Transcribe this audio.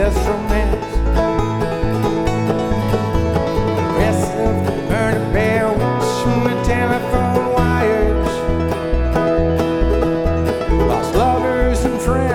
just romance. The rest of the burning bell from the telephone wires. Lost lovers and friends.